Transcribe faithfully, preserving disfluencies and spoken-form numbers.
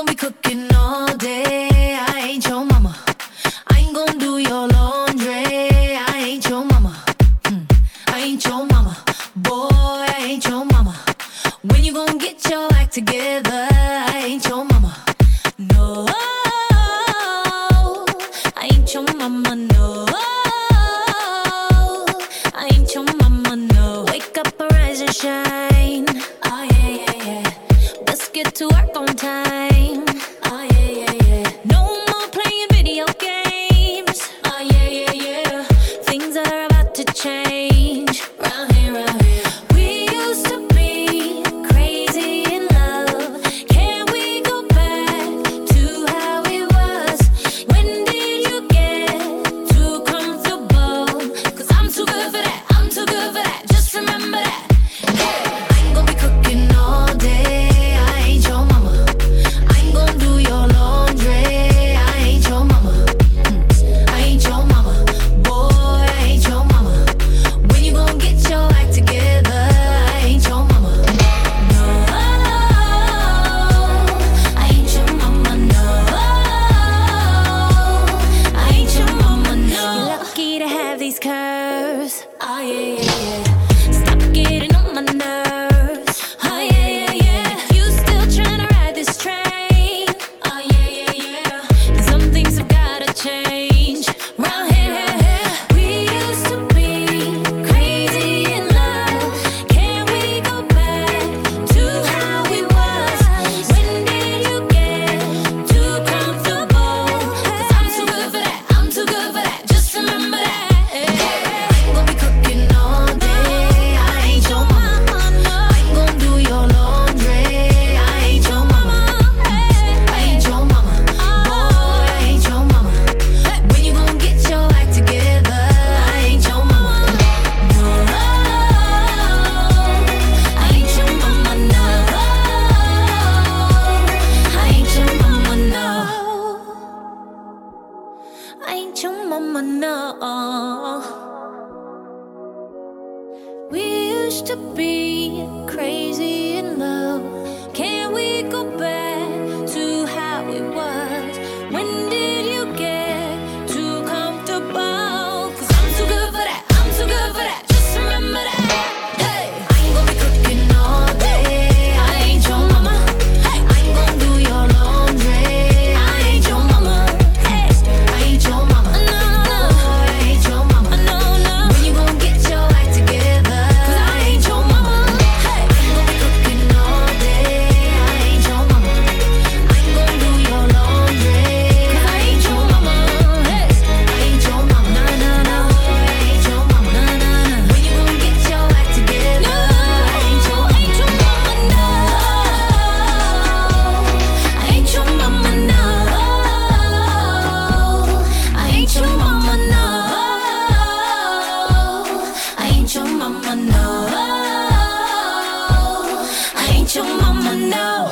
gonna be cooking all day. I ain't your mama. I ain't gonna do your laundry. I ain't your mama. Mm. I ain't your mama. Boy, I ain't your mama. When you gonna get your act together? I ain't your mama. No, I ain't your mama. No, I ain't your mama. No. Wake up, arise and shine. Oh yeah, yeah, yeah. Let's get to work on time. Oh yeah, yeah, yeah. No more playing video games. Oh yeah, yeah, yeah. Things are about to change. Round here, round here. We used to be crazy in love. Can we go back to how it was? When did you get too comfortable? Cause I'm too good for that. I'm too good for that. Just remember that. Hey, I ain't gonna be cooking all day. I ain't your mama. I ain't gonna do your laundry. I ain't your mama. Mm. I ain't your mama. Boy, I ain't your mama. When you gonna get your act together? I ain't your mama. No, I ain't your mama. No, I ain't your mama. No. You're lucky to have these curves. Oh yeah, yeah, yeah. Stop getting on my nerves. Oh yeah, yeah, yeah. You still tryna ride this train? Oh yeah, yeah, yeah. And some things have gotta change. Round here, we used to be crazy in love. Can we go back to how it was? When did you get too comfortable? Cause I'm too good for that. I'm too good for that. Just remember that. I ain't gonna be cooking all day. I ain't your mama. I ain't gonna do your laundry. I ain't your mama. I ain't your mama. Boy, I ain't your mama. When you gonna get your act together? I ain't your mama. No, I ain't your mama. No, I ain't your mama. No, I ain't your mama. No. We used to be crazy in love. Can we go back to how it was? When did you get too comfortable? Cause I'm too good for that. I'm too good for that. Just remember that. Hey, I ain't gonna be cooking all day. I ain't your mama. Hey, I ain't gonna do your laundry. I ain't your mama. Hey, I ain't your mama. No, no, I ain't your mama. No, no. When you gonna get your act together? Cause I ain't your mama. Hey, I ain't gonna be cooking all day. I ain't your mama. I ain't gonna do your laundry. Cause I ain't your mama. Hey, I ain't your mama. No, no, no. I ain't your mama. No, no, no. When you gonna get your act together? I ain't your, ain't your mama. No, I ain't your mama. No, I ain't your mama. No, I ain't your mama. No, I ain't your mama. No.